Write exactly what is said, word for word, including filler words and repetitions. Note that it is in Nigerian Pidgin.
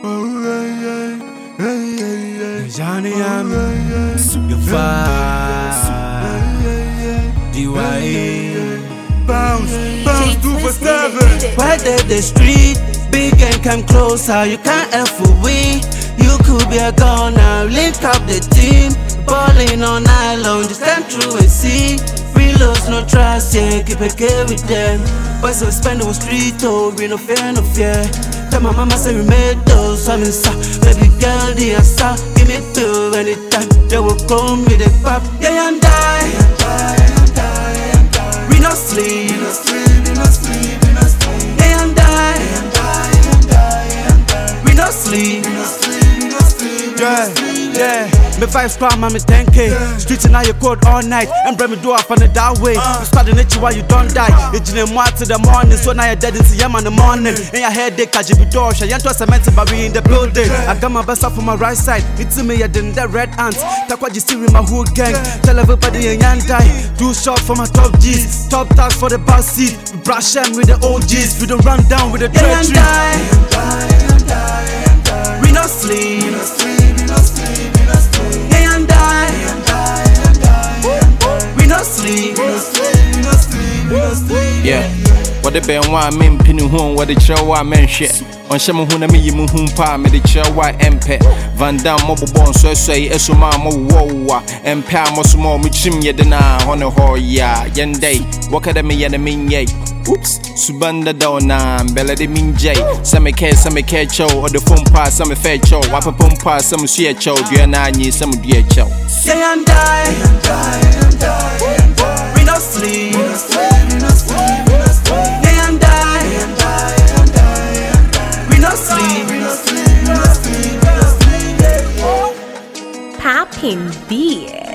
Johnny, I'm your fire. D Y A Bounce, bounce two for seven. Why did the street big and come closer? You can't F away. You could be a goner. Link up the team, balling on island. Just stand through and see. Reloads, no trust, yeah. Keep it care with them. Boys will spend on the street, oh, we no fear, no fear. Tell my mama say we made those, I'm inside. Baby girl, the answer, give me two anytime. They will come with the pop, yeah, and die. We no sleep, we no sleep, we no sleep, we no sleep. Yeah, and die. We no sleep, we no sleep, we no sleep. Yeah, yeah. Me five squad, man, me ten K. Streets in your code all night. And bring me do up on the that way. You starting at you while you don't die. You didn't want to the morning. So now you're dead into yam in the morning. And your head, they catch you with doors. I ain't to cement, but we in the building. I got my best up on my right side. It's me, I didn't the red ants. That's what you see with my whole gang. Tell everybody in yan die. Do shot for my top G's. Top tags for the bus seat. We brush them with the O Gs. We don't run down with the yeah, treachery. We no sleep. We no sleep. Yeah, what the band want men pinning home, what the show I mention. On some who na me you move pa me the chair why empe Van Dam mobile born so say esuma mo wo empe mo small me chim ye na hono ho ya yende what me ye na min ye oops subanda dona bella de min jay some care some care show or the phone pass some fair show what pom pass some see show do na ni some do show say and die we no sleep we no sleep we no sleep we no sleep yeah and die Poppin' beer.